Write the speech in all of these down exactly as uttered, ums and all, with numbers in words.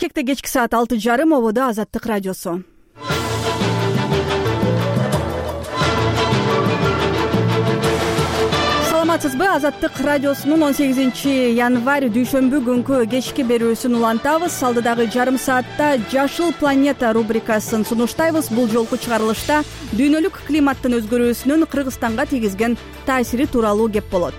Бишкекте кечки саат алты жарым ободо Азаттык радиосу. Саламатсызбы? Азаттык радиосунун он сегизинчи январь дүйшөмбү күнкү кечки берүүсүн улантабыз. Алдыдагы жарым саатта Жашыл планета рубрикасын сунуштайбыз. Бул жолку чыгарылышта дүйнөлүк климаттын өзгөрүүсүнүн Кыргызстанга тийгизген таасири тууралуу кеп болот.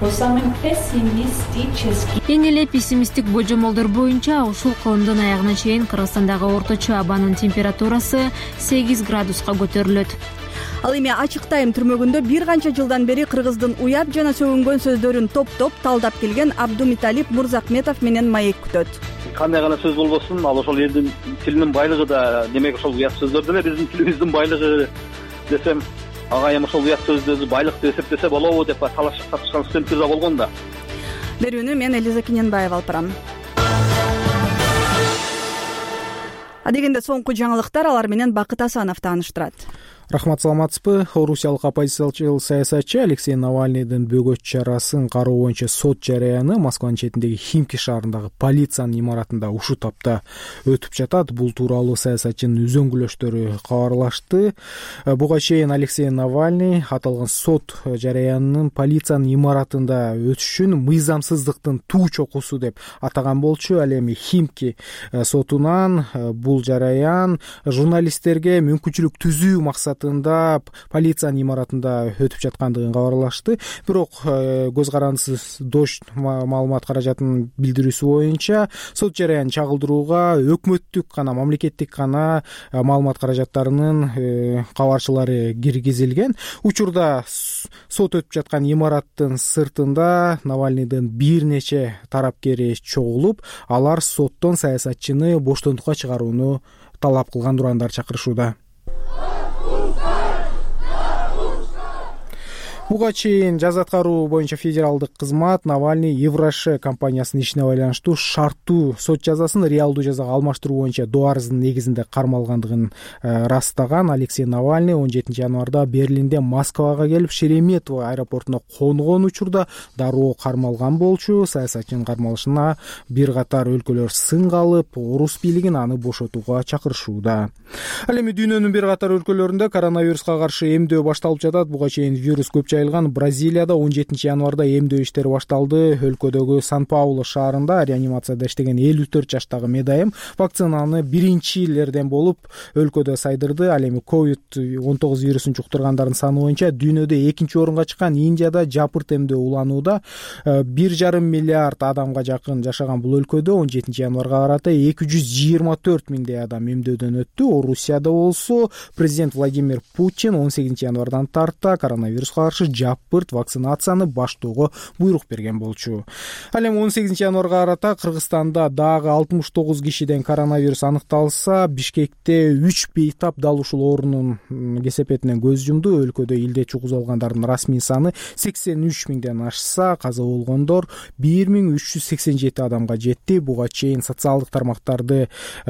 Эң эле пессимисттик божомолдор боюнча ушул кылымдын аягына чейин Кыргызстандагы орточо абанын температурасы сегиз градуска көтөрүлөт. Ал эми ачык тайым түрмөгүндө бир канча жылдан бери Кыргыздын уят жана сөгүнгөн сөздөрүн топтоп талдап келген Абдумиталип Мурзахметов менен маек күтөт. Кандай гана сөз болбосун, ал ошол элдин тилинин байлыгы да, демек ошол уят сөздөр деле биздин тилибиздин байлыгы десем, ага эми ошол уят сөздөрдү байлык деп эсептесе болобу деп талашып тартышкан студенттер да болгон да. Берүүнү мен Элиза Кененбаева алып барам. Адегенде соңку жаңылыктар, алар менен Бакыт Асанов тааныштырат. Рахмат, саламатсызбы? Орусиялык оппозициячыл саясатчы Алексей Навальныйдын бөгөт чарасын кароо боюнча сот жарыяны Москванын четиндеги Химки шаарындагы полициянын имаратында ушул тапта өтүп жатат. Бул тууралуу саясатчынын үзөңгүлөштөрү кабарлашты. Буга чейин Алексей Навальный аталган сот жарыянын полициянын имаратында өтүшүн мыйзамсыздыктын туу чокусу деп атаган болчу. Ал эми Химки сотунан бул жарыян журналисттерге мүмкүнчүлүк түзүү максат полициянын имаратында өтүп жаткандыгын кабарлашты. Бирок көз карандысыз Дождь маалымат каражатынын билдирүүсү боюнча сот жарыян чагылдырууга өкмөттүк гана, мамлекеттик гана маалымат каражаттарынын кабарчылары киргизилген. Учурда сот өтүп жаткан имараттын сыртында Навальныйдын бир нече тарапкери чогулуп, алар соттон саясатчыны боштондукка чыгарууну талап кылган урандар чакырышууда. Буга чейин жаза аткаруу боюнча федералдык кызмат Навальный Евроше компаниясынын ишине байланыштуу шарттуу сот жазасын реалдуу жазага алмаштыруу боюнча доо арыздын негизинде кармалгандыгын ырастаган. Алексей Навальный он жетинчи январда Берлинден Москвага келип Шереметьево аэропортуна конгон учурда дароо кармалган болчу. Саясатчынын кармалышына бир катар өлкөлөр сын калып, орус бийлигин аны бошотууга чакырышууда. Ал эми дүйнөнүн бир катар өлкөлөрүндө коронавируска каршы эмдөө башталып жатат. Буга чейин вирус көп жайылган Бразилияда он жетинчи январда эмдөө иштери башталды. Өлкөдөгү Сан-Паулу шаарында реанимацияда иштеген элүү төрт жаштагы медайым вакцинаны биринчилерден болуп өлкөдө сайдырды. Ал эми ковид он тогуз вирусун жуктургандардын саны боюнча дүйнөдө экинчи орунга чыккан Индияда жапырт эмдөө уланууда. бир жарым миллиард адамга жакын жашаган бул өлкөдө он жетинчи январга карата эки жүз жыйырма төрт миңдей адам эмдөөдөн өттү. Орусияда болсо президент Владимир Путин он сегизинчи январдан тарта коронавируска каршы жапырт вакцинацияны баштоого буйрук берген болчу. Ал эми он сегизинчи январга карата Кыргызстанда дагы алтымыш тогуз кишиден коронавирус аныкталса, Бишкекте үч бейтап дал ушул оорунун кесепетинен көз жумду. Өлкөдө илде чугуз алгандардын расмий саны сексен үч миңден ашса, каза болгондор бир миң үч жүз сексен жети адамга жетти. Буга чейин социалдык тармактарды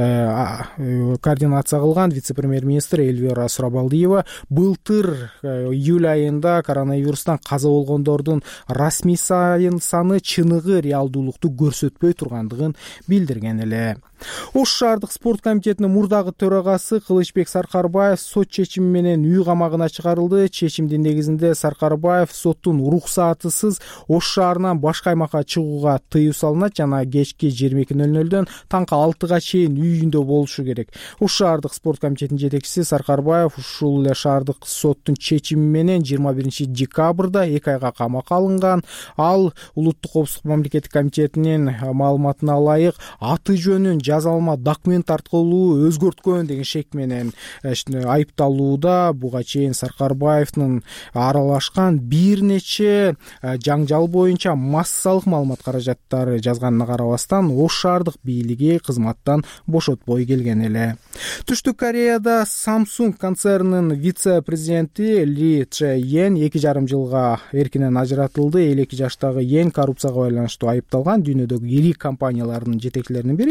координация кылган вице-премьер-министр Эльвира Сурабалдиева былтыр июль айында коронавирустан каза болгондордун расмий саны чыныгы реалдуулукту көрсөтпөй тургандыгын билдирген эле. Ош шаардык спорт комитетинин мурдагы төрагасы Кылычбек Саркарбаев сот чечими менен үй камагына чыгарылды. Чечимдин негизинде Саркарбаев соттун уруксатысыз Ош шаарынан башка аймакка чыгууга тыюу салынат жана кечки жыйырма эки ноль нолдон таңкы алтыга чейин үйүндө болушу керек. Ош шаардык спорт комитетинин жетекчиси Саркарбаев ушул эле шаардык соттун чечими менен жыйырма биринчи декабрда эки айга камакка алынган. Ал улуттук коопсуздук мамлекеттик комитетинин маалыматына ылайык аты жөнүн жазалма документ аркылуу өзгөрткөн деген шек менен айыпталууда. Буга чейин Саркарбаевдин аралашкан бир нече жаңжал боюнча массалык маалымат каражаттары жазганына карабастан Ош шаардык бийлиги кызматтан бошотпой келген эле. Түштүк Кореяда Samsung концернинин вице-президенти Ли Чэ Йен эки жарым жылга эркинен ажыратылды. элүү эки жаштагы Йен коррупцияга байланыштуу айыпталган. Дүйнөдөгү ири компаниялардын жетекчилеринин бири.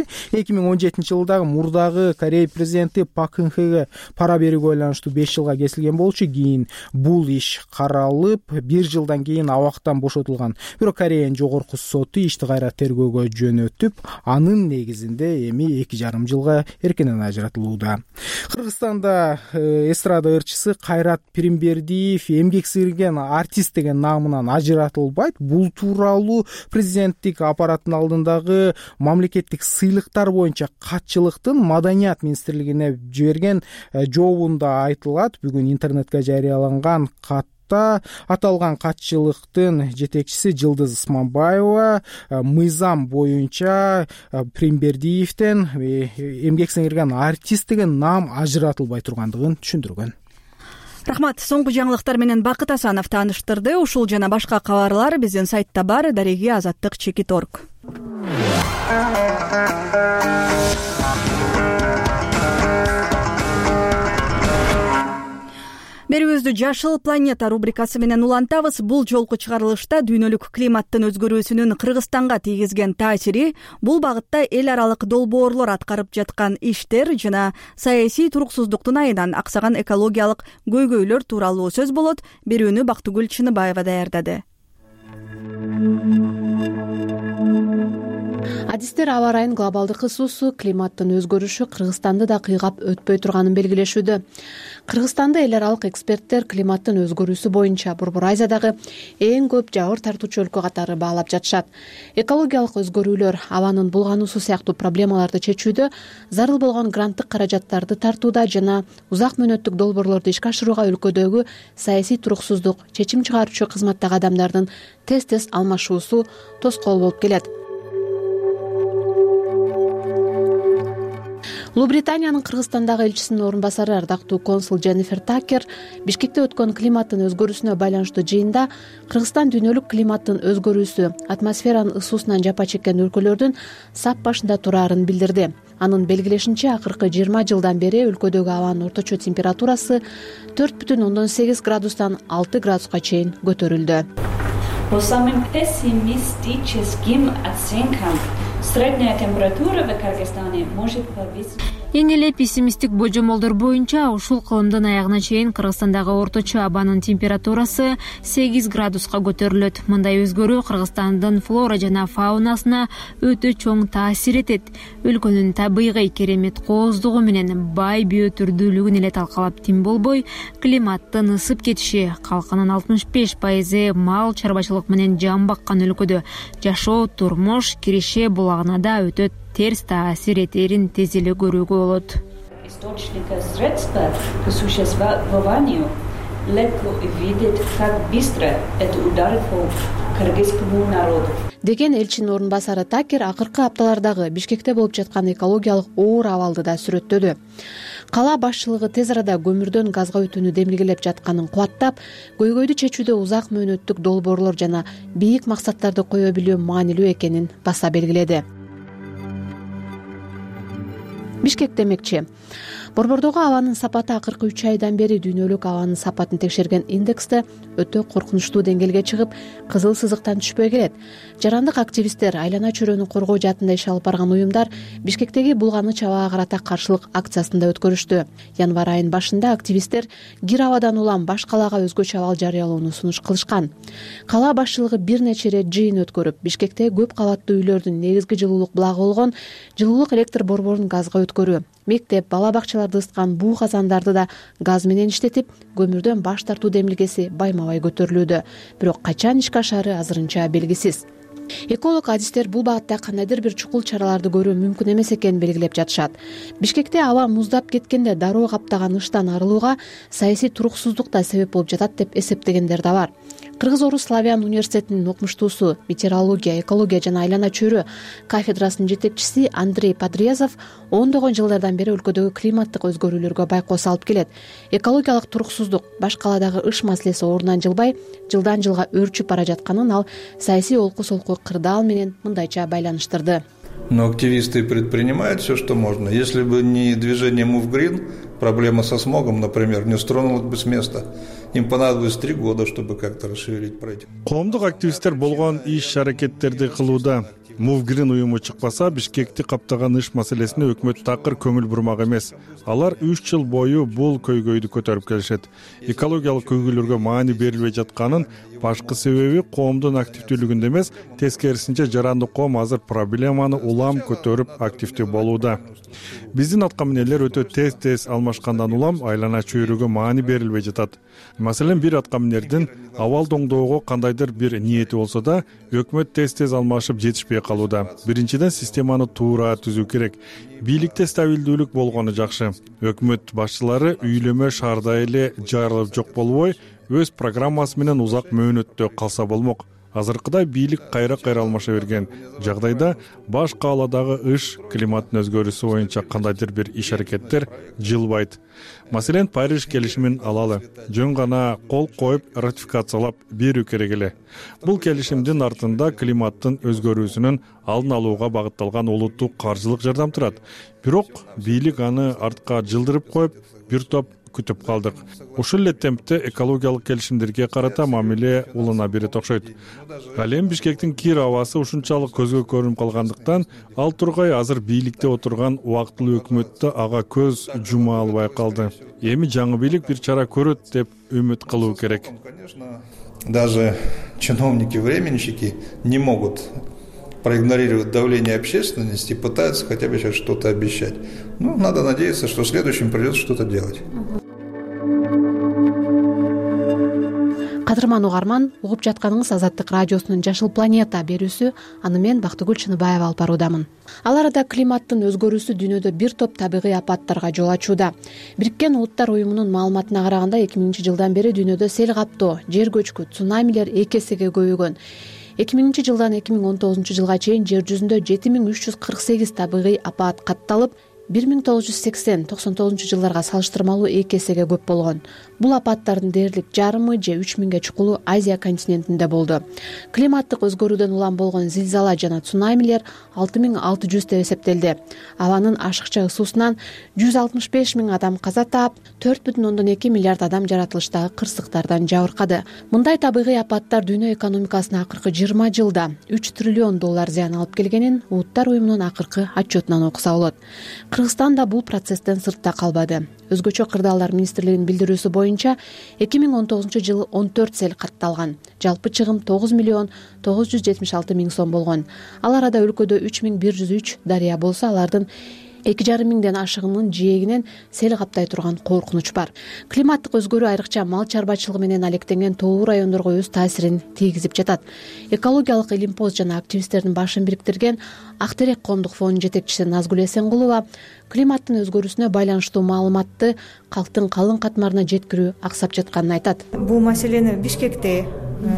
эки миң он жетинчи жылдагы мурдагы Корея президенти Пак Кын Хеге пара берүүгө байланыштуу беш жылга кесилген болчу. Кийин бул иш каралып, бир жылдан кийин абактан бошотулган. Бирок Кореянын жогорку соту ишти кайра тергөөгө жөнөтүп, анын негизинде эми эки жарым жылга эркинен ажыратылууда. Кыргызстанда эстрада ырчысы Кайрат Пиримбердиев эмгек сиңирген артист деген наамынан ажыратылбайт. Бул тууралуу президенттик аппараттын алдындагы мамлекеттик сыйлыктар боюнча катчылыктын Маданият министрлигине жиберген жообунда айтылат. Бүгүн интернетке жарыяланган катта аталган катчылыктын жетекчиси Жылдыз Исманбаева мыйзам боюнча Пиримбердиевден эмгек сиңирген артист деген наам ажыратылбай тургандыгын түшүндүргөн. Рахмат. Соңку жаңылыктар менен Бакыт Асанов тааныштырды. Ушул жана башка кабарлар биздин сайтта бар. Дареги азаттык чекит точка орг. Берүүбүздү Жашыл планета рубрикасы менен улантабыз. Бул жолку чыгарылышта дүйнөлүк климаттын өзгөрүүсүнүн Кыргызстанга тийгизген таасири, бул багытта эл аралык долбоорлор аткарып жаткан иштер жана саясий туруксуздуктун айынан аксаган экологиялык көйгөйлөр тууралуу сөз болот. Берүүнү Бактыгүл Чыныбаева даярдады. Адистер аба ырайынын глобалдык ысуусу, климаттын өзгөрүшү Кыргызстанды да кыйгап өтпөй турганын белгилешүүдө. Кыргызстанда эл аралык эксперттер климаттын өзгөрүүсү боюнча Борбор Азиядагы эң көп жабыр тартуучу өлкө катары баалап жатышат. Экологиялык өзгөрүүлөр, абанын булгануусу сыяктуу проблемаларды чечүүдө зарыл болгон гранттык каражаттарды тартууда жана узак мөөнөттүк долбоорлорду ишке ашырууга өлкөдөгү саясий туруксуздук, чечим чыгаруучу кызматтагы адамдардын тез-тез алмашуусу тоскоол болуп келет. Улуу Британиянын Кыргызстандагы элчисинин орун басары ардактуу консул Дженнифер Такер Бишкекте өткөн климаттын өзгөрүүсүнө байланыштуу жыйында Кыргызстан дүйнөлүк климаттын өзгөрүүсү, атмосферанын ысуусунан жапа чеккен өлкөлөрдүн сап башында турарын билдирди. Анын белгилешинче, акыркы жыйырма жылдан бери өлкөдөгү абанын орточо температурасы төрт бүтүн ондон сегиз градустан алты градуска чейин көтөрүлдү. По самым пессимистическим оценкам, средняя температура в Кыргызстане может повыситься. Эң эле пессимисттик божомолдор боюнча ушул кылымдын аягына чейин Кыргызстандагы орточо абанын температурасы сегиз градуска көтөрүлөт. Мындай өзгөрүү Кыргызстандын флора жана фаунасына өтө чоң таасир этет. Өлкөнүн табигый керемет кооздугу менен бай биотүрдүүлүгүн эле талкалап тим болбой, климаттын ысып кетиши, калкынын алтымыш беш пайызы мал чарбачылык менен жан баккан өлкөдө жашоо, турмуш, киреше булагына да өтө терс таасир этерин тез эле көрүүгө болот. Источника средства к существованию легко видеть, как быстро это ударит по кыргызскому народу. Деген элчинин орун басары Такер акыркы апталардагы Бишкекте болуп жаткан экологиялык оор абалды да сүрөттөдү. Кала башчылыгы тез арада көмүрдөн газга өтүүнү демилгелеп жатканын кубаттап, көйгөйдү чечүүдө узак мөөнөттүк долбоорлор жана бийик максаттарды кое билүү маанилүү экенин баса белгиледи. Бишкек демекчи. Борбордогу абанын сапаты акыркы үч айдан бери дүйнөлүк абанын сапатын текшерген индексте өтө коркунучтуу деңгээлге чыгып, кызыл сызыктан түшпөй келет. Жарандык активисттер, айлана чөйрөнү коргоо жаатында иш алып барган уюмдар Бишкектеги булганыч абага карата каршылык акциясында өткөрүштү. Январь айынын башында активисттер кир абадан улам баш калаага өзгөчө абал жарыялоону сунуш кылышкан. Кала башчылыгы бир нече ирет жыйын өткөрүп, Бишкекте көп кабаттуу үйлөрдүн негизги жылуулук булагы болгон жылуулук электр борборун газга өткөрүү, мектеп, бала бакчаларды ысыткан буу казандарды да газ менен иштетип, көмүрдөн баш тартуу демилгеси байма-бай көтөрүлүүдө. Бирок качан ишке ашары азырынча белгисиз. Эколог адистер бул багытта кандайдыр бир чукул чараларды көрүү мүмкүн эмес экенин белгилеп жатышат. Бишкекте аба муздап кеткенде дароо каптаган ыштан арылууга саясий туруксуздук да себеп болуп жатат деп эсептегендер да бар. Кыргыз-Орус славян университетинин окумуштуусу, метеорология, экология жана айлана чөйрө кафедрасынын жетекчиси Андрей Подрезов ондогон жылдардан бери өлкөдөгү климаттык өзгөрүүлөргө байкоо салып келет. Экологиялык туруксуздук, баш каладагы ыш маселеси ордунан жылбай, жылдан жылга өөрчүп бара жатканын ал саясий олку-солку кырдаал менен мындайча байланыштырды. Но активисты предпринимают все, что можно. Если бы не движение Move Green, проблема со смогом, например, не стронулась бы с места. Им понадобилось три года, чтобы как-то расшевелить проект. Коомдук активисттер болгон иш аракеттерди кылууда. мувгрин уюму чыкпаса, Бишкекти каптаган иш маселесине өкмөт такыр көңүл бурмак эмес. Алар үч жыл бою бул көйгөйдү көтөрүп келишет. Экологиялык көйгөйлөргө маани берилбей жатканын башкы себеби коомдун активдүүлүгүндө эмес, тескерисинче жарандык коом азыр проблеманы улам көтөрүп активдүү болууда. Биздин аткаминерлер өтө тез-тез алмашкандан улам айлана чөйрөгө маани берилбей жатат. Маселен, бир аткаминердин абал доңдоого кандайдыр бир ниети болсо да, өкмөт тез-тез алмашып жетишпей калууда. Биринчиден, системаны туура түзүү керек. Бийликте стабилдүүлүк болгону жакшы. Өкмөт башчылары үйлөмө шаарда эле жарылып жок болбой, өз программасы менен узак мөөнөттө калса болмок. Азыркыдай бийлик кайра-кайра алмаша берген жагдайда баш кааладагы иш климаттын өзгөрүүсү боюнча кандайдыр бир иш-аракеттер жылбайт. Маселен, Париж келишимин алалы. Жөн гана кол коюп ратификациялап берүү керек эле. Бул келишимдин артында климаттын өзгөрүүсүнүн алдын алууга багытталган улуттук каржылык жардам турат. Бирок бийлик аны артка жылдырып коюп, бир топ күтүп калдык. Ушул эле темпте экологиялык келишимдерге карата мамиле улана берет окшойт. Ал эми Бишкектин кир абасы ушунчалык көзгө көрүнүп калгандыктан, ал тургай азыр бийликте отурган убактылуу өкмөттө ага көз жума албай калды. Эми жаңы бийлик бир чара көрөт деп үмүт кылуу керек. Даже чиновники, временщики не могут проигнорировать давление общественности, пытаются хотя бы сейчас что-то обещать. Ну, надо надеяться, что следующим придется что-то делать. Кадырман угарман, угуп жатканыңыз Азаттык радиосунун Жашыл планета берүүсү. Аны мен Бактыгүл Чыныбаева алып баруудамын. Ал арада климаттын өзгөрүүсү дүйнөдө бир топ табигый апаттарга жол ачууда. Бириккен Улуттар уюмунун маалыматына караганда эки миңинчи жылдан бери дүйнөдө сел каптоо, жер көчкү, цунамилер эки эсеге көбөйгөн. эки миңинчи жылдан эки миң он тогузунчу жылга чейин жер жүзүндө жети миң үч жүз кырк сегиз табигый апат катталып, бир миң тогуз жүз сексен токсон тогузунчу жылдарга салыштырмалуу эки эсеге көп болгон. Бул апаттардын дээрлик жарымы же үч миңге чукулу Азия континентинде болду. Климаттык өзгөрүүдөн улам болгон зилзала жана цунамилер алты миң алты жүз деп эсептелди. Абанын ашыкча ысуусунан жүз алтымыш беш миң адам каза таап, төрт бүтүн ондон эки миллиард адам жаратылыштагы кырсыктардан жабыркады. Мындай табигый апаттар дүйнө экономикасына акыркы жыйырма жылда үч триллион доллар зыян алып келгенин Улуттар уюмунун акыркы отчетунан окуса болот. Кыргызстан да бул процесстен сыртта калбады. Өзгөчө кырдаалдар министрлигинин билдирүүсү боюнча эки миң он тогузунчу жылы он төрт сел катталган. Жалпы чыгым тогуз миллион тогуз жүз жетимиш алты миң сом болгон. Ал арада өлкөдө үч миң бир жүз үч дарыя болсо, алардын эки жарым миңден ашыгынын жээгинен сел каптай турган коркунуч бар. Климаттык өзгөрүү айрыкча мал чарбачылыгы менен алектенген тоо райондорго өз таасирин тийгизип жатат. Экологиялык илимпоз жана активисттердин башын бириктирген Ак терек коомдук фондунун жетекчиси Назгүл Эсенгулова климаттын өзгөрүүсүнө байланыштуу маалыматты калктын калың катмарына жеткирүү аксап жатканын айтат. Бул маселени Бишкекте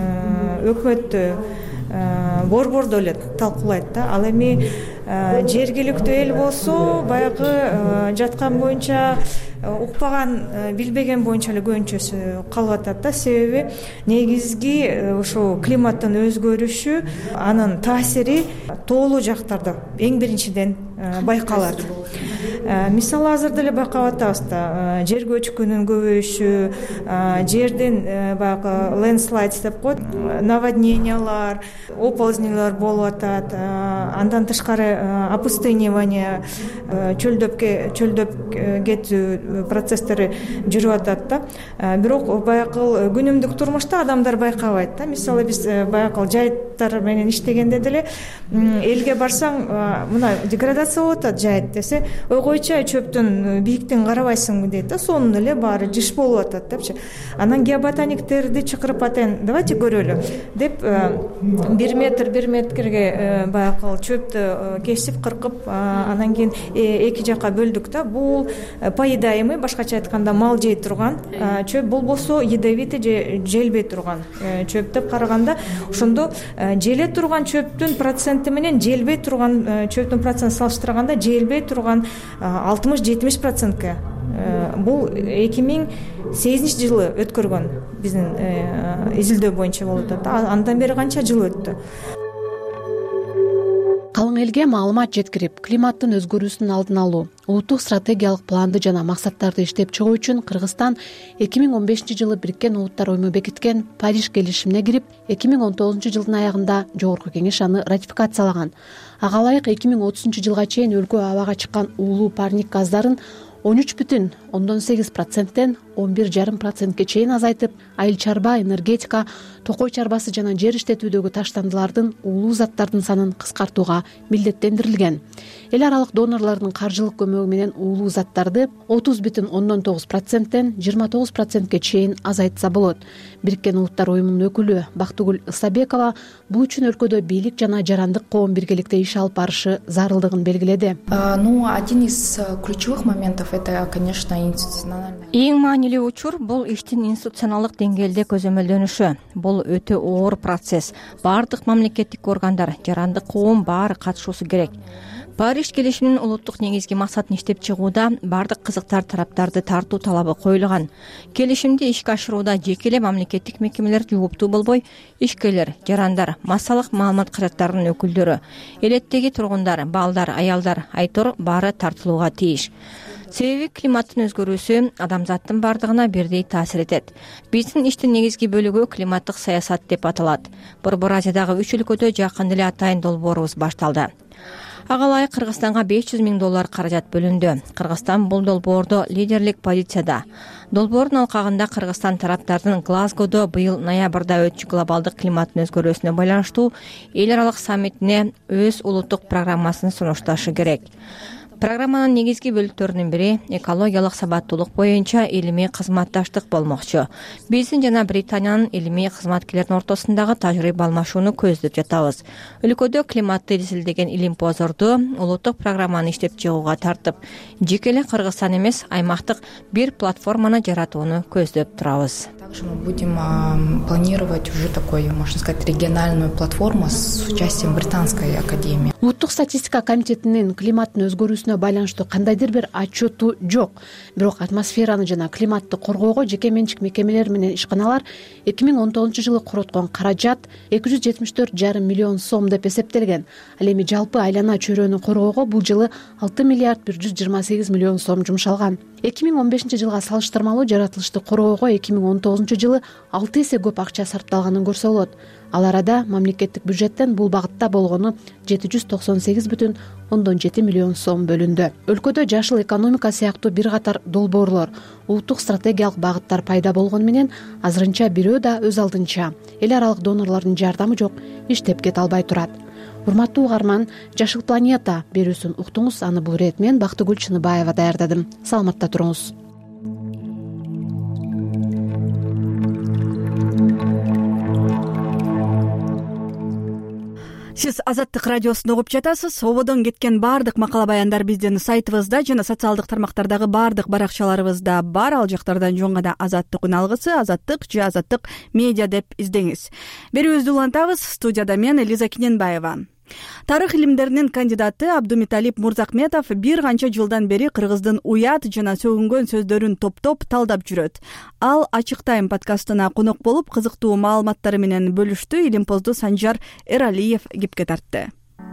өкмөттө борбордо эле талкуулайт да. Ал эми жергиликтүү эл болсо баягы жаткан боюнча укпаган, билбеген боюнча эле көбүнчөсү калып атат да. Себеби негизги ошо климаттын өзгөрүшү, анын таасири тоолуу жактарда эң биринчиден байкалат. Мисалы азыр деле байкап атабыз да, жер көчкүнүн көбөйүшү, жердин баягы ленслайд деп коет, наводнениялар, оползнялар болуп атат. Андан тышкары опустынивание, чөлдөп чөлдөп кетүү процесстери жүрүп атат да. Бирок баягы күнүмдүк турмушта адамдар байкабайт да. Мисалы биз баягы жайыттар менен иштегенде деле элге барсаң, мына деградация болуп атат жайыт десе, ойгойчу чөптүн бийиктигин карабайсыңбы дейт да. Сонун эле баары жыш болуп атат депчи. Анан геоботаниктерди чакырып атайын, давайте көрөлү деп бир метр бир метрге баягы чөптү кесип кыркып, анан кийин эки жакка бөлдүк да. Бул поедаемый, башкача айтканда мал жей турган чөп, болбосо ядовитый же желбей турган чөп деп караганда, ошондо желе турган чөптүн проценти менен желбей турган чөптүн процентин салыштырганда желбей турган алтымыш жетимиш процентке. Бул эки миң сегизинчи жылы өткөргөн биздин изилдөө боюнча болуп атат. Андан бери канча жыл өттү. калың элге маалымат жеткирип климаттын өзгөрүүсүнүн алдын алуу, улуттук стратегиялык планды жана максаттарды иштеп чыгуу үчүн Кыргызстан эки миң он бешинчи жылы Бириккен Улуттар уюму бекиткен Париж келишимине кирип, эки миң он тогузунчу жылдын аягында Жогорку Кеңеш аны ратификациялаган. Ага ылайык эки миң отузунчу жылга чейин өлкө абага чыккан уулуу парник газдарын он үч бүтүн ондон сегиз проценттен он бир жарым процентке чейин азайтып, айыл чарба, энергетика, токой чарбасы жана жер иштетүүдөгү таштандылардын уулуу заттардын санын кыскартууга милдеттендирилген. Эл аралык донорлордун каржылык көмөгү менен уулуу заттарды отуз бүтүн ондон тогуз проценттен жыйырма тогуз процентке чейин азайтса болот. Бириккен Улуттар уюмунун өкүлү Бактыгүл Ысабекова бул үчүн өлкөдө бийлик жана жарандык коом биргеликте иш алып барышы зарылдыгын белгиледи. Ну, один из ключевых моментов это, конечно, институциональный. Эң маанилүү учур бул иштин институционалдык деңгээлде көзөмөлдөнүшү. Бул өтө оор процесс. Баардык мамлекеттик органдар, жарандык коом баары катышуусу керек. Париж келишиминин улуттук негизги максатын иштеп чыгууда баардык кызыктар тараптарды тартуу талабы коюлган. Келишимди ишке ашырууда жеке эле мамлекеттик мекемелер жооптуу болбой, ишкерлер, жарандар, массалык маалымат каражаттарынын өкүлдөрү, элеттеги тургундар, балдар, аялдар, айтор баары тартылууга тийиш. Себеби климаттын өзгөрүүсү адамзаттын бардыгына бирдей таасир этет. Биздин иштин негизги бөлүгү климаттык саясат деп аталат. Борбор Азиядагы үч өлкөдө жакын эле атайын долбоорубуз башталды. Ага ылайык Кыргызстанга беш жүз миң доллар каражат бөлүндү. Кыргызстан бул долбоордо лидерлик позицияда. Долбоордун алкагында Кыргызстан тараптардын Глазгодо быйыл ноябрда өтчү глобалдык климаттын өзгөрүүсүнө байланыштуу эл аралык саммитине өз улуттук программасын сунушташы керек. Программанын негизги бөлүктөрүнүн бири экологиялык сабаттуулук боюнча илимий кызматташтык болмокчу. Биздин жана Британиянын илимий кызматкерлердин ортосундагы тажрыйба алмашууну көздөп жатабыз. Өлкөдө климатты изилдеген илимпоздорду улуттук программаны иштеп чыгууга тартып, жеке эле Кыргызстан эмес, аймактык бир платформаны жаратууну көздөп турабыз. Также мы будем планировать уже такой, можно сказать, региональную платформу с участием Британской академии. Улуттук статистика комитетинин климаттын өзгөрүүсүнө байланыштуу кандайдыр бир отчету жок. Бирок атмосфераны жана климатты коргоого жеке менчик мекемелер менен ишканалар эки миң он тогузунчу жылы короткон каражат эки жүз жетимиш төрт жарым миллион сом деп эсептелген. Ал эми жалпы айлана чөйрөнү коргоого бул жылы алты миллиард бир жүз жыйырма сегиз миллион сом жумшалган. эки миң он бешинчи жылга салыштырмалуу жаратылышты коргоого эки миң он тогузунчу жылы алты эсе көп акча сарпталганын көрсө болот. Ал арада мамлекеттик бюджеттен бул багытта болгону жети жүз токсон сегиз бүтүн ондон жети миллион сом бөлүндү. Өлкөдө жашыл экономика сыяктуу бир катар долбоорлор, улуттук стратегиялык багыттар пайда болгону менен азырынча бирөө да өз алдынча эл аралык донорлордун жардамы жок иштеп кете албай турат. Урматтуу угарман, Жашыл планета берүүсүн уктуңуз. Аны бул ирет мен Бактыгүл Чыныбаева даярдадым. Саламатта туруңуз. Сиз Азаттык радиосун угуп жатасыз. Ободон кеткен баардык макала баяндар биздин сайтыбызда жана социалдык тармактардагы баардык баракчаларыбызда бар. Ал жактардан жөн гана Азаттык үналгысы, Азаттык же Азаттык медиа деп издеңиз. Берүүбүздү улантабыз. Студияда мен Элиза Киненбаева. Тарых илимдеринин кандидаты Абдумуталип Мурзакметов бир канча жылдан бери кыргыздын уят жана сөгүнгөн сөздөрүн топтоп талдап жүрөт. Ал Ачык Тайм подкастына конок болуп, кызыктуу маалыматтары менен бөлүштү. Илимпозду Санжар Эралиев кепке тартты.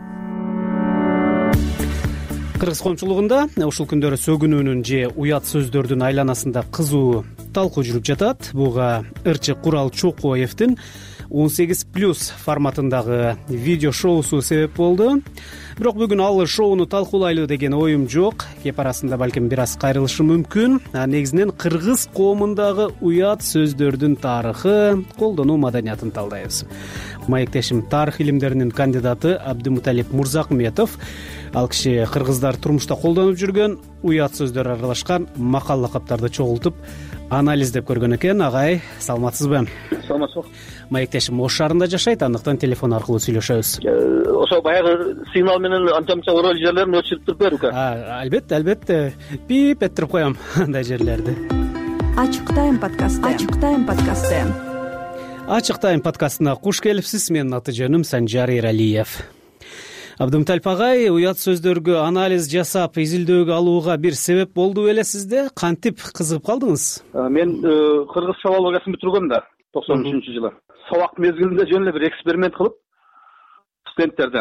Кыргыз коомчулугунда ушул күндөрү сөгүнүүнүн же уят сөздөрдүн айланасында кызуу талкуу жүрүп жатат. Буга ырчы Курал Чокоевдин он сегиз плюс форматындагы видео шоусу себеп болду. Бирок бүгүн ал шоуну талкуулайлы деген оюм жок. Кеп арасында балким бир аз кайрылышы мүмкүн. Негизинен кыргыз коомундагы уят сөздөрдүн тарыхы, колдонуу маданиятын талдайбыз. Маектешим тарых илимдеринин кандидаты Абдумуталип Мурзакметов. Ал киши кыргыздар турмушта колдонуп жүргөн уят сөздөр аралашкан макал лакаптарды чогултуп анализдеп көргөн экен. Агай, саламатсызбы? Саламатсызбы. Маектешим Ош шаарында жашайт, андыктан телефон аркылуу сүйлөшөбүз. Ошо баягы сигнал менен анча-мынча орол жерлерин өчүрүп туруп берүүкө. Албетте, албетте. Бип этирип коем андай жерлерди. Ачык Тайм подкасты. Ачык Тайм подкасты. Ачык Тайм подкастына куш келипсиз. Менин аты жөнүм Санжар Эралиев. Абдумуталип агай, уят сөздөргө анализ жасап, изилдөөгө алууга бир себеп болду беле сизде? Кантип кызыгып калдыңыз? Мен кыргыз филологиясын бүтүргөм да токсон үчүнчү жылы. Сабак мезгилинде жөн эле бир эксперимент кылып, студенттерден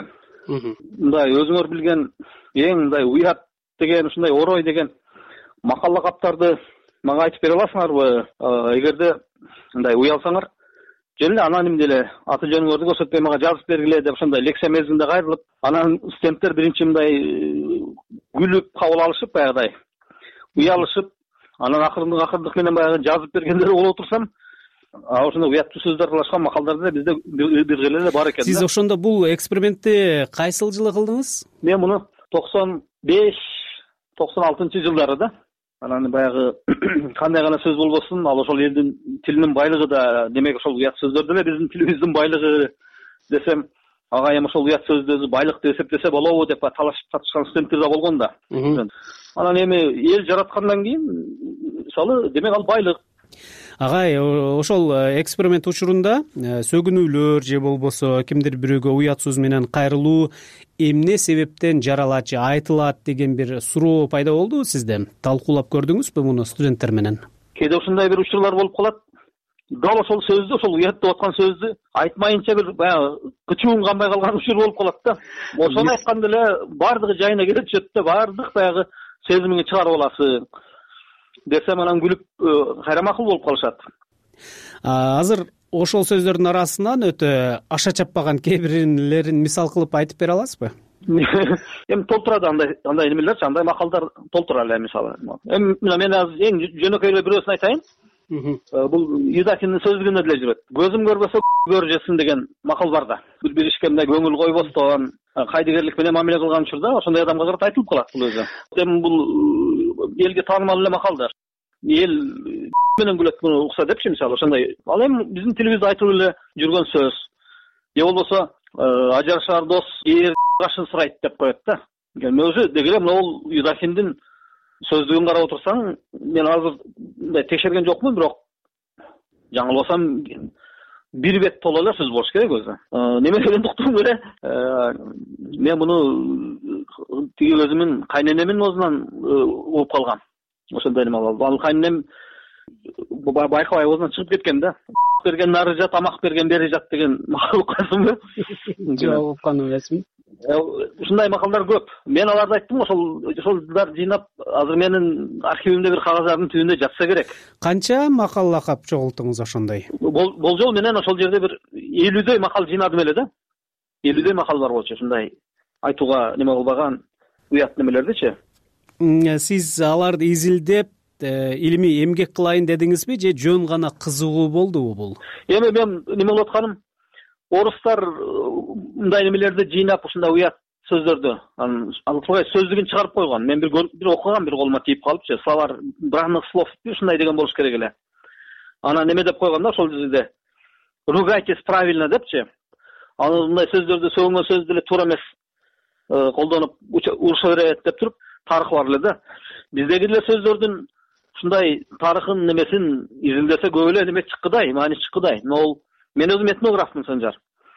мындай өзүңөр билген эң мындай уят деген ушундай орой деген макал лакаптарды мага айтып бере аласыңарбы? Эгерде мындай уялсаңар жөн эле анонимде эле аты жөнүңөрдү көрсөтпөй мага жазып бергиле деп ошондой лекция мезгилинде кайрылып, анан студенттер биринчи мындай күлүп кабыл алышып, баягыдай уялышып, анан акырындык акырындык менен баягы жазып бергендер болуп турсам, ошондой уяттуу сөздөр талашкан макалдар да бизде бир кыйла эле бар экен. Сиз ошондо бул экспериментти кайсыл жылы кылдыңыз? Мен муну токсон беш токсон алтынчы жылдары да. Анан баягы кандай гана сөз болбосун, ал ошол элдин тилинин байлыгы да, демек ошол уят сөздөр деле биздин тилибиздин байлыгы десем, ага эми ошол уят сөздөрдү байлык деп эсептесе болобу деп талашып катышкан студенттер да болгон да. Анан эми эл жараткандан кийин, мисалы, демек ал байлык. Агай, ошол эксперимент учурунда сөгүнүүлөр же болбосо кимдир бирөөгө уят сөз менен кайрылуу эмне себептен жаралат же айтылат деген бир суроо пайда болдубу сизде? Талкуулап көрдүңүзбү муну студенттер менен? Кээде ушундай бир учурлар болуп калат. Дал ошол сөздү, ошол уят деп аткан сөздү айтмайынча бир баягы кычуун канбай калган учур болуп калат да. Ошону айтканда эле баардыгы жайына келе түшөт да, баардык баягы сезимиңи чыгарып аласың десем, анан күлүп кайрамакул болуп калышат. Азыр ошол сөздөрдүн арасынан өтө аша чаппаган кээ бирлерин мисал кылып айтып бере аласызбы? Эми толтурат андай андай немелерчи, андай макалдар толтура эле мисалы. Эми мен азыр эң жөнөкөй эле бирөөсүн айтайын. Бул Юдакиндин сөздүгүндө деле жүрөт. Көзүм көрбөсө көр жесин деген макал бар да. Бир ишке мындай көңүл койбостон, кайдыгерлик менен мамиле кылган учурда ошондой адамга карата айтылып калат бул өзү. Эми бул элге таанымал эле макалдар. Эл менен күлөт муну укса депчи, мисалы, ошондой. Ал эми биздин тилибизде айтылып эле жүргөн сөз. Же болбосо ажырашар дос эр кашын сурайт деп коет да. Эми өзү деги эле могул Юдакиндин сөздүгүн карап отурсаң, мен азыр мындай текшерген жокмун, бирок жаңылбасам бир бет толо эле сөз болуш керек өзү. Неме дегендиктен эле мен муну тиги өзүмүн кайненемдин оозунан угуп калгам. Ошондой неме болду. Ал кайненем байкабай оозунан чыгып кеткен да. Берген нары жат, тамак берген бери жат деген макал уккансыңбы? Жок, уккан эмесмин. Ушундай макалдар көп. Мен аларды айттым, ошол ошолдар жыйнап азыр менин архивимде бир кагаздардын түбүндө жатса керек. Канча макал лакап чогулттуңуз ошондой? Болжол менен ошол жерде бир элүүдөй макал жыйнадым эле да. элүүдөй макал бар болчу, ушундай айтууга неме кылбаган уят немелердичи. Сиз аларды изилдеп илимий эмгек кылайын дедиңизби же жөн гана кызыгуу болдубу бул? Эми мен неме кылып атканым, орустар мындай немелерди жыйнап ушундай уят сөздөрдү, анан сөздүгүн чыгарып койгон. Мен бир бир окугам, бир колума тийип калыпчы. Словарь бранных слов ушундай деген болуш керек эле. Анан неме деп койгон да ошол жерде. Ругайтесь правильно депчи. Анан мындай сөздөрдү сөгөнгөн сөз деле туура эмес колдонуп уруша берет деп туруп тарыхы бар эле да. Биздеги деле сөздөрдүн ушундай тарыхын немесин изилдесе көп эле неме чыккыдай, маани чыккыдай. Могул мен өзүм этнографмын, Санжар.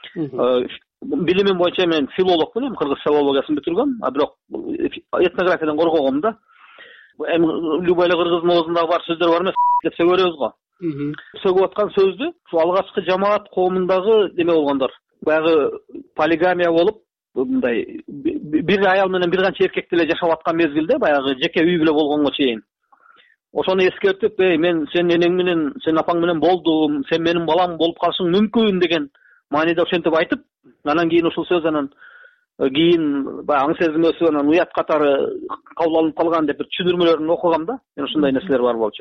Билимим боюнча мен филологмун, кыргыз филологиясын бүтүргөм, а бирок этнографиядан коркогом да. Эми любой эле кыргыздын оозунда бар сөздөр бар эмес деп сөгөрөбүз го. Сөгүп аткан сөздү ушу алгачкы жамаат коомундагы неме болгондор. Баягы полигамия болуп, мындай бир аял менен бир канча эркек деле жашап аткан мезгилде, баягы жеке үй бүлө болгонго чейин. Ошону эскертип, "Эй, мен сен энең менен, сен апаң менен болдум, сен менин балам болуп калышың мүмкүн" деген мааниде ошентип айтып, анан кийин ушул сөз анан кийин баягы аң сезим өсүп, анан уят катары кабыл алынып калган деп бир түшүндүрмөлөрүн окугам да. Мен ушундай нерселер бар болчу.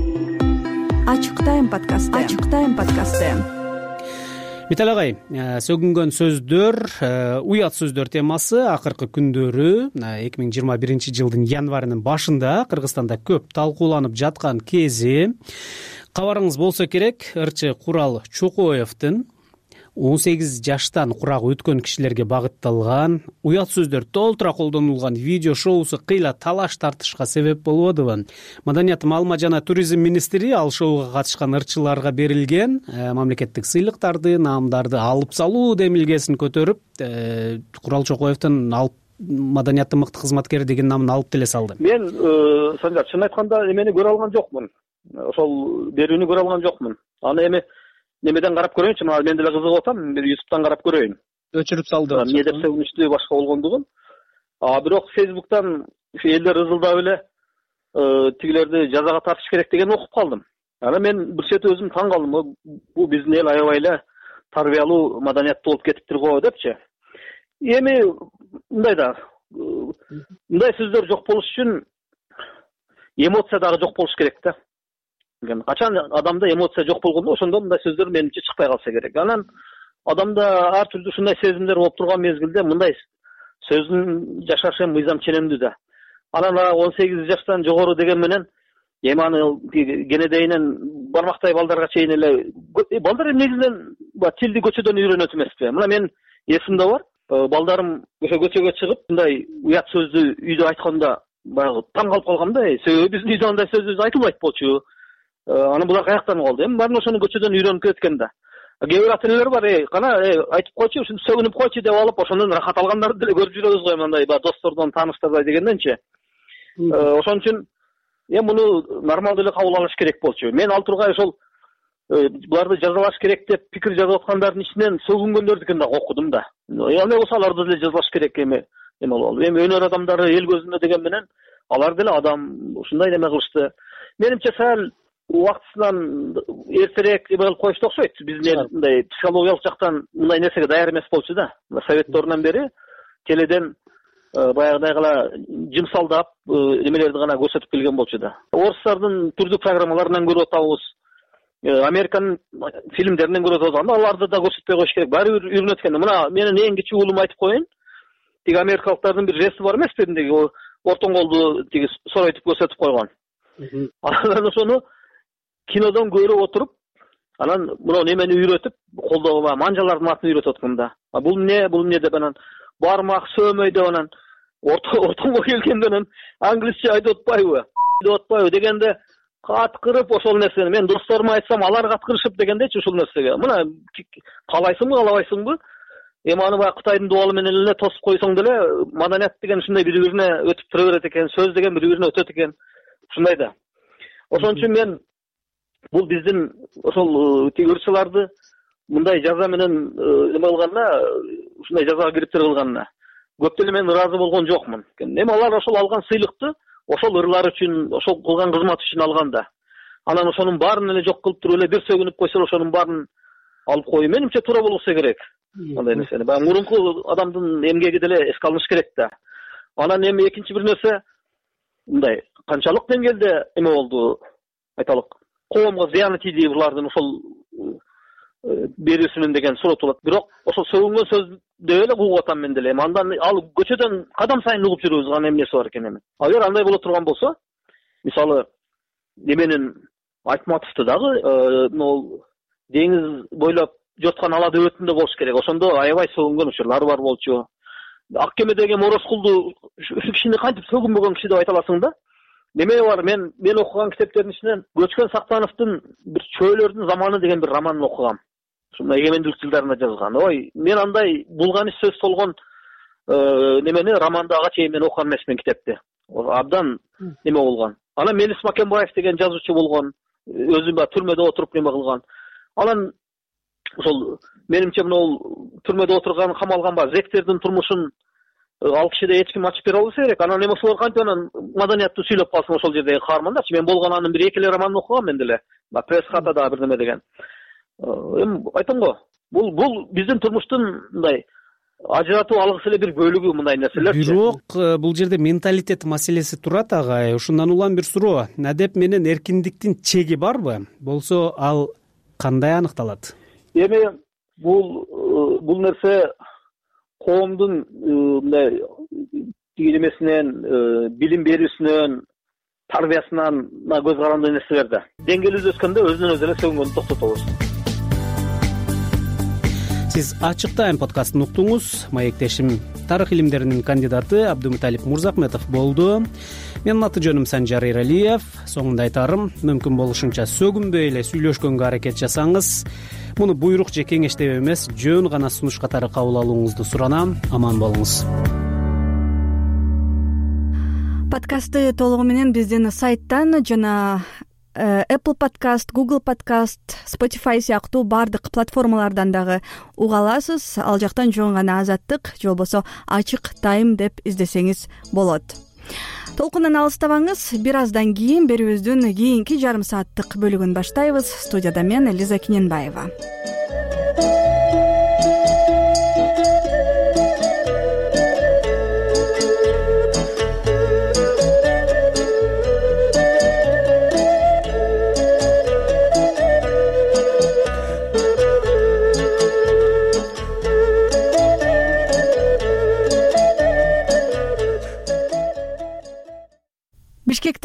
Ачык тайм подкасты. Ачык тайм подкасты. Митал агай, сөгүнгөн сөздөр, уят сөздөр темасы акыркы күндөрү эки миң жыйырма биринчи жылдын январынын башында Кыргызстанда көп талкууланып жаткан кези. Кабарыңыз болсо керек, ырчы Курал Чокоевдин он сегиз жаштан курагы өткөн кишилерге багытталган уят сөздөр толтура колдонулган видео шоусу кыйла талаш тартышка себеп болбодубу? Маданият, маалымат жана туризм министри ал шоуга катышкан ырчыларга берилген мамлекеттик сыйлыктарды, наамдарды алып салуу демилгесин көтөрүп, Курал Чокоевдин алып маданияттын мыкты кызматкери деген намын алып деле салды. Мен Санжар, чын айтканда эмени көрө алган жокмун. Ошол берүүнү көрө алган жокмун. Аны эми немеден карап көрөйүнчү, мына мен деле кызыгып атам, бир ютубтан карап көрөйүн. өчүрүп салды эмне деп сөгүнүчтүү башка болгондугун. А бирок Фейсбуктан ушу элдер ызылдап эле тигилерди жазага тартыш керек дегенди окуп калдым. Анан мен бир чети өзүм таң калдым. Бул биздин эл аябай эле тарбиялуу, маданияттуу болуп кетиптир го депчи. Эми мындай да, мындай сөздөр жок болуш үчүн эмоция дагы жок болуш керек да. Качан адамда эмоция жок болгондо ошондо мындай сөздөр менимче чыкпай калса керек. Анан адамда ар түрдүү ушундай сезимдер болуп турган мезгилде мындай сөздүн жашашы мыйзам ченемдүү да. Анан он сегиз жаштан жогору деген менен эми аны кенедейинен бармактай балдарга чейин эле балдар негизинен тилди көчөдөн үйрөнөт эмеспи? Мына мен эсимде бар. Балдарым ошо көчөгө чыгып мындай уят сөздү үйдө айтканда баягы таң калып калгам да. Себеби биздин үйдө андай сөз айтылбайт болчу. Анан булар каяктан калды? Эми баарын ошону көчөдөн үйрөнүп кеткен да. Кээ бир ата энелер бар, эй, кана, эй, айтып койчу, ушинтип сөгүнүп койчу деп алып, ошондон рахат алгандарды деле көрүп жүрөбүз го, мындай баягы достордон, тааныштардан дегенденчи. Ошон үчүн эми муну нормалдуу эле кабыл алыш керек болчу. Мен ал тургай ошол буларды жазалаш керек деп пикир жазып аткандардын ичинен сөгүнгөндөрдүкүн дагы окудум да. Андай болсо аларды деле жазалаш керек эми эме болду. Эми өнөр адамдары эл көзүндө деген менен алар деле адам, ушундай неме кылышты. Менимче сал убактысынан эртерээк эме кылып коюшту окшойт. Биздин эл мындай психологиялык жактан мындай нерсеге даяр эмес болчу да. Совет дорунан бери теледен баягыдай гана жымсалдап немелерди гана көрсөтүп келген болчу да. Орустардын түрдүү программаларынан көрүп атабыз. Американын фильмдеринен көрүп атабыз. Анда аларды да көрсөтпөй коюш керек. Баары бир үйрөнөт экен. Мына менин эң кичүү уулум айтып коеюн. Тиги америкалыктардын бир жести бар эмеспи? Тиги ортоң колду тиги соройтуп көрсөтүп койгон. Анан ошону кинодон көрүп отуруп, анан мына немени үйрөтүп, колдоо манжалардын атын үйрөтүп аткан да. Бул эмне, бул эмне деп анан бармак, сөөмөй деп анан ортоңго келгенде анан англисче айтып атпайбы, деп атпайбы дегенде каткырып ошол нерсени мен досторума айтсам, алар каткырышып дегендечи ушул нерсеге. Мына каалайсыңбы, каалабайсыңбы? Эми аны баягы Кытайдын дубалы менен эле тосуп койсоң деле маданият деген ушундай бири-бирине өтүп тура берет экен, сөз деген бири-бирине өтөт экен. Ушундай да. Ошон үчүн мен бул биздин ошол ырчыларды мындай жаза менен эме кылганына, ушундай жазага кириптир кылганына көп деле мен ыраазы болгон жокмун. Эми алар ошол алган сыйлыкты ошол ырлар үчүн, ошол кылган кызмат үчүн алган да. Анан ошонун баарын эле жок кылып туруп эле бир сөгүнүп койсо ошонун баарын алып коюу менимче туура болбосо керек. Андай нерсени баягы мурунку адамдын эмгеги деле эске алыныш керек да. Анан эми экинчи бир нерсе мындай канчалык деңгээлде эме болду, айталык, коомго зыяны тийди булардын ошол берүүсүнүн деген суроо туулат. Бирок ошол сөгүнгөн сөздү эле угуп атам мен деле. Андан ал көчөдөн кадам сайын угуп жүрөбүз гана эмнеси бар экен эми. Агер андай боло турган болсо, мисалы эменин Айтматовду дагы могу деңиз бойлоп жоткан ала дөбөтүндө болуш керек. Ошондо аябай сөгүнгөн учурлары бар болчу. Ак кемедеги Морозкулду ушу кишини кантип сөгүнбөгөн киши деп айта аласың да? Неме бар, мен мен окуган китептердин ичинен Көчкөн Сактановдун бир Чөөлөрдүн заманы деген бир романын окугам. Ушундай эгемендүүлүк жылдарында жазган. Ой, мен андай булган иш сөз толгон немени романды ага чейин мен окуган эмесмин китепти. Абдан неме болгон. Анан Мелис Макенбаев деген жазуучу болгон, өзү ба түрмөдө отуруп неме кылган. Анан ошол менимче мынау түрмөдө отурган, камалган ба зектердин турмушун ал кишиде эч ким ачып бере албаса керек. Анан эме ошолор кантип анан маданиятты сүйлөп калсын ошол жердеги каармандарчы. Мен болгон анын бир эки эле романын окугам мен деле. Пресс хата да бир неме деген. Эми айтам го, бул бул биздин турмуштун мындай ажыратып алгыс эле бир бөлүгү мындай нерселерчи. Бирок бул жерде менталитет маселеси турат агай. Ушундан улам бир суроо. Адеп менен эркиндиктин чеги барбы? Болсо ал кандай аныкталат? Эми бул бул нерсе коомдун мындай тигилемесинен, билим берүүсүнөн, тарбиясынан көз каранды нерселер да. Деңгээлибиз өскөндө өзүнөн өзү эле сөгүнгөндү токтотобуз. Сиз Ачык Тайм подкастын уктуңуз. Маектешим тарых илимдеринин кандидаты Абдумуталип Мурзахметов болду. Менин аты жөнүм Санжар Эралиев. Соңунда айтарым, мүмкүн болушунча сөгүнбөй эле сүйлөшкөнгө аракет жасаңыз. Муну буйрук же кеңеш деп эмес, жөн гана сунуш катары кабыл алууңузду суранам. Аман болуңуз. Подкастты толугу менен биздин сайттан жана Apple подкаст, Google подкаст, Spotify сыяктуу баардык платформалардан дагы уга аласыз. Ал жактан жөн гана Азаттык же болбосо Ачык Тайм деп издесеңиз болот. Толкундан алыстабаңыз. Бир аздан кийин берүүбүздүн кийинки жарым сааттык бөлүгүн баштайбыз. Студияда мен Элиза Киненбаева.